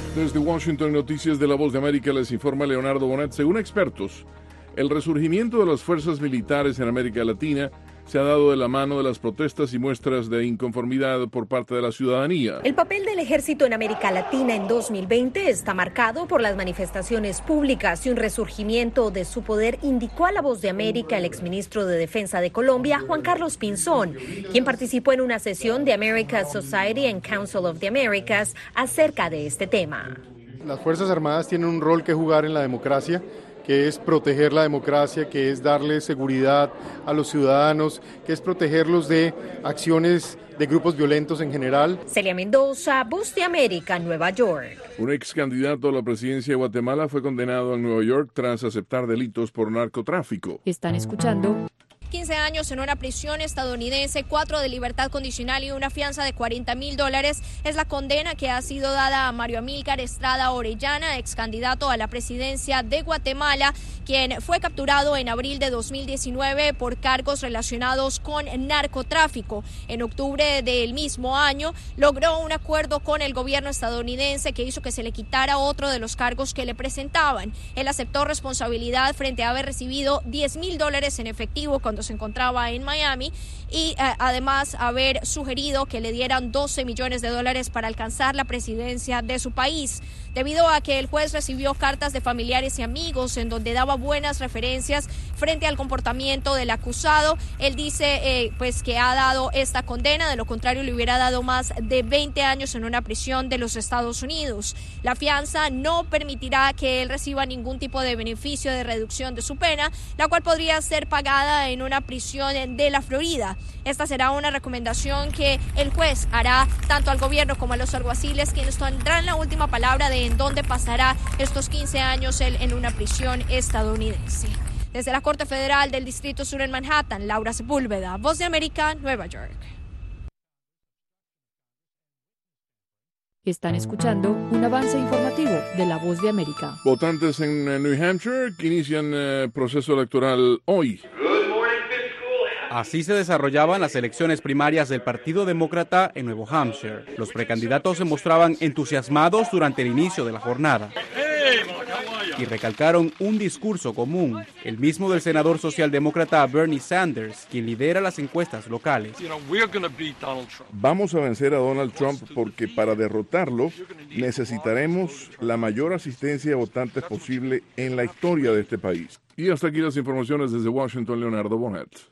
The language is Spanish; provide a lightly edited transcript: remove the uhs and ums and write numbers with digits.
Desde Washington, Noticias de la Voz de América, les informa Leonardo Bonet. Según expertos, el resurgimiento de las fuerzas militares en América Latina se ha dado de la mano de las protestas y muestras de inconformidad por parte de la ciudadanía. El papel del ejército en América Latina en 2020 está marcado por las manifestaciones públicas y un resurgimiento de su poder, indicó a La Voz de América el exministro de Defensa de Colombia, Juan Carlos Pinzón, quien participó en una sesión de America's Society and Council of the Americas acerca de este tema. Las Fuerzas Armadas tienen un rol que jugar en la democracia, que es proteger la democracia, que es darle seguridad a los ciudadanos, que es protegerlos de acciones de grupos violentos en general. Celia Mendoza, Voz de América, Nueva York. Un ex candidato a la presidencia de Guatemala fue condenado en Nueva York tras aceptar delitos por narcotráfico. Están escuchando 15 años en una prisión estadounidense, 4 de libertad condicional y una fianza de $40,000 es la condena que ha sido dada a Mario Amílcar Estrada Orellana, ex candidato a la presidencia de Guatemala, quien fue capturado en abril de 2019 por cargos relacionados con narcotráfico. En octubre del mismo año logró un acuerdo con el gobierno estadounidense que hizo que se le quitara otro de los cargos que le presentaban. Él aceptó responsabilidad frente a haber recibido $10,000 en efectivo cuando se encontraba en Miami y además haber sugerido que le dieran $12 millones para alcanzar la presidencia de su país. Debido a que el juez recibió cartas de familiares y amigos en donde daba buenas referencias frente al comportamiento del acusado, él dice pues que ha dado esta condena, de lo contrario le hubiera dado más de 20 años en una prisión de los Estados Unidos. La fianza no permitirá que él reciba ningún tipo de beneficio de reducción de su pena, la cual podría ser pagada en una prisión de la Florida. Esta será una recomendación que el juez hará tanto al gobierno como a los alguaciles, quienes tendrán la última palabra de en dónde pasará estos 15 años él en una prisión estadounidense. Desde la Corte Federal del Distrito Sur en Manhattan, Laura Sepúlveda, Voz de América, Nueva York. Están escuchando un avance informativo de La Voz de América. Votantes en New Hampshire que inician proceso electoral hoy. Así se desarrollaban las elecciones primarias del Partido Demócrata en Nuevo Hampshire. Los precandidatos se mostraban entusiasmados durante el inicio de la jornada y recalcaron un discurso común, el mismo del senador socialdemócrata Bernie Sanders, quien lidera las encuestas locales. Vamos a vencer a Donald Trump porque para derrotarlo necesitaremos la mayor asistencia de votantes posible en la historia de este país. Y hasta aquí las informaciones desde Washington, Leonardo Bonet.